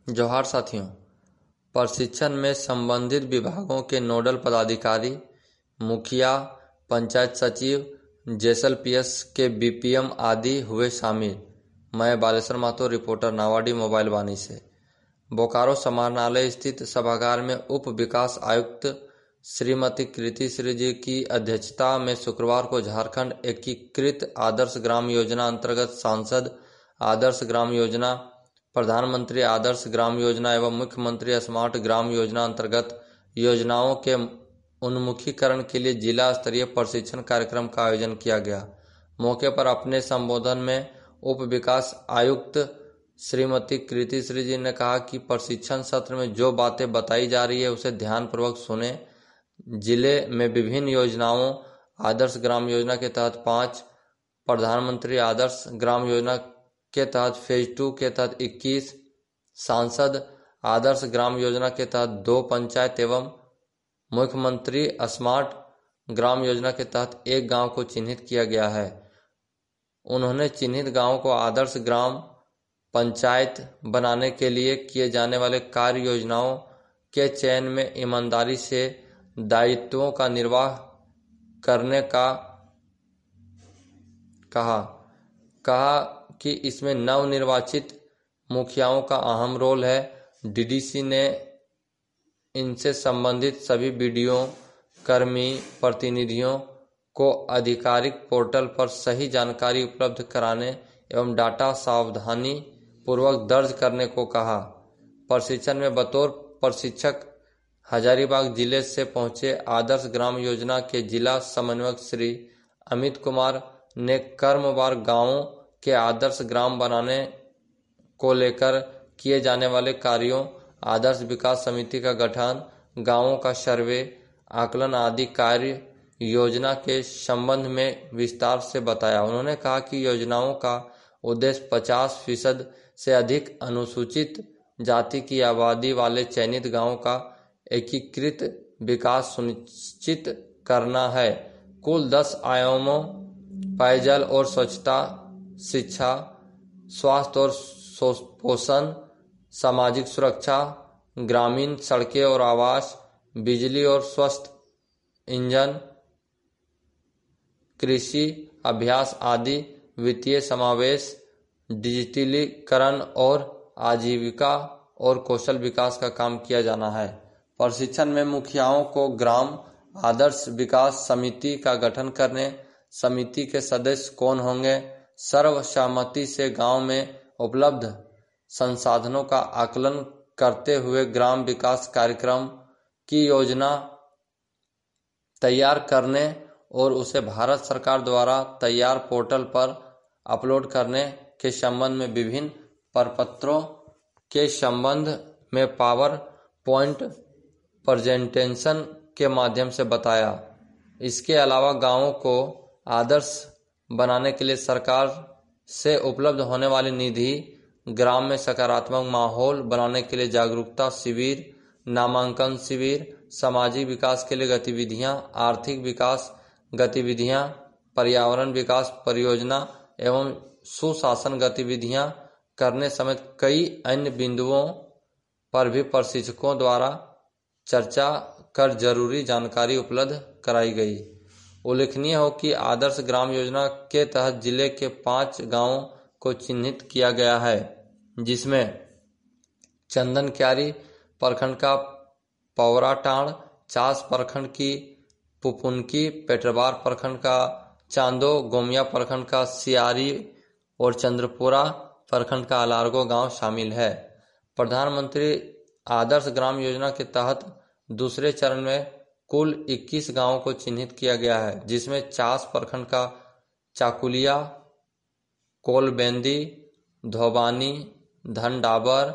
जोहार साथियों, प्रशिक्षण में संबंधित विभागों के नोडल पदाधिकारी, मुखिया, पंचायत सचिव, जेएसएलपीएस के बीपीएम आदि हुए शामिल। मैं बालेश्वर महतो, रिपोर्टर, नावाडी मोबाइल वाणी से। बोकारो समाहरणालय स्थित सभागार में उप विकास आयुक्त श्रीमती कृति श्री जी की अध्यक्षता में शुक्रवार को झारखंड एकीकृत आदर्श ग्राम योजना अंतर्गत सांसद आदर्श ग्राम योजना, प्रधानमंत्री आदर्श ग्राम योजना एवं मुख्यमंत्री स्मार्ट ग्राम योजना अंतर्गत योजनाओं के उन्मुखीकरण के लिए जिला स्तरीय प्रशिक्षण कार्यक्रम का आयोजन किया गया। मौके पर अपने संबोधन में उप विकास आयुक्त श्रीमती कृति श्री जी ने कहा कि प्रशिक्षण सत्र में जो बातें बताई जा रही है उसे ध्यानपूर्वक सुने। जिले में विभिन्न योजनाओं, आदर्श ग्राम योजना के तहत 5, प्रधानमंत्री आदर्श ग्राम योजना के तहत फेज 2 के तहत 21, सांसद आदर्श ग्राम योजना के तहत 2 पंचायत एवं मुख्यमंत्री स्मार्ट ग्राम योजना के तहत 1 गांव को चिन्हित किया गया है। उन्होंने चिन्हित गांवों को आदर्श ग्राम पंचायत बनाने के लिए किए जाने वाले कार्य योजनाओं के चयन में ईमानदारी से दायित्वों का निर्वाह करने का कहा कि इसमें नवनिर्वाचित मुखियाओं का अहम रोल है। डीडीसी ने इनसे संबंधित सभी बीडीओ, कर्मी, प्रतिनिधियों को आधिकारिक पोर्टल पर सही जानकारी उपलब्ध कराने एवं डाटा सावधानी पूर्वक दर्ज करने को कहा। प्रशिक्षण में बतौर प्रशिक्षक हजारीबाग जिले से पहुंचे आदर्श ग्राम योजना के जिला समन्वयक श्री अमित कुमार ने क्रमवार गांवों के आदर्श ग्राम बनाने को लेकर किए जाने वाले कार्यों, आदर्श विकास समिति का गठन, गांवों का सर्वे, आकलन आदि कार्य योजना के संबंध में विस्तार से बताया। उन्होंने कहा कि योजनाओं का उद्देश्य 50% से अधिक अनुसूचित जाति की आबादी वाले चयनित गांवों का एकीकृत विकास सुनिश्चित करना है। कुल 10 आयामों पेयजल और स्वच्छता, शिक्षा, स्वास्थ्य और पोषण, सामाजिक सुरक्षा, ग्रामीण सड़कें और आवास, बिजली और स्वस्थ ईंधन, कृषि अभ्यास आदि, वित्तीय समावेश, डिजिटलीकरण और आजीविका और कौशल विकास का काम किया जाना है। प्रशिक्षण में मुखियाओं को ग्राम आदर्श विकास समिति का गठन करने, समिति के सदस्य कौन होंगे, सर्वसम्मति से गांव में उपलब्ध संसाधनों का आकलन करते हुए ग्राम विकास कार्यक्रम की योजना तैयार करने और उसे भारत सरकार द्वारा तैयार पोर्टल पर अपलोड करने के संबंध में विभिन्न प्रपत्रों के संबंध में पावर पॉइंट प्रेजेंटेशन के माध्यम से बताया। इसके अलावा गांवों को आदर्श बनाने के लिए सरकार से उपलब्ध होने वाली निधि, ग्राम में सकारात्मक माहौल बनाने के लिए जागरूकता शिविर, नामांकन शिविर, सामाजिक विकास के लिए गतिविधियां, आर्थिक विकास गतिविधियां, पर्यावरण विकास परियोजना एवं सुशासन गतिविधियां करने समेत कई अन्य बिंदुओं पर भी प्रशिक्षकों द्वारा चर्चा कर जरूरी जानकारी उपलब्ध कराई गई। उल्लेखनीय हो कि आदर्श ग्राम योजना के तहत जिले के 5 गांवों को चिन्हित किया गया है, जिसमें चंदन क्यारी प्रखंड का पवराटांड़, चास प्रखंड की पुपुनकी, पेटरबार प्रखंड का चांदो, गोमिया प्रखंड का सियारी और चंद्रपुरा प्रखंड का अलारगो गांव शामिल है। प्रधानमंत्री आदर्श ग्राम योजना के तहत दूसरे चरण में कुल 21 गांवों को चिन्हित किया गया है, जिसमें चास प्रखंड का चाकुलिया, कोलबेंदी, धोबानी, धनडाबर,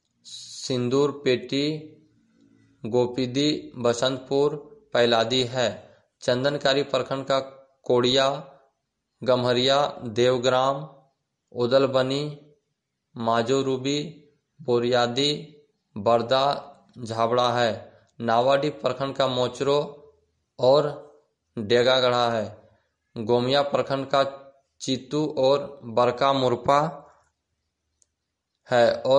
सिंदूरपेटी, गोपीदी, बसंतपुर, पैलादी है। चंदनकारी प्रखंड का कोड़िया, गम्हरिया, देवग्राम, उदलबनी, माजोरूबी, बोरियादी, बरदा, झाबड़ा है। नावाडी प्रखंड का मोचरो और डेगागढ़ा है। गोमिया प्रखंड का चितू और बरका मुरपा है और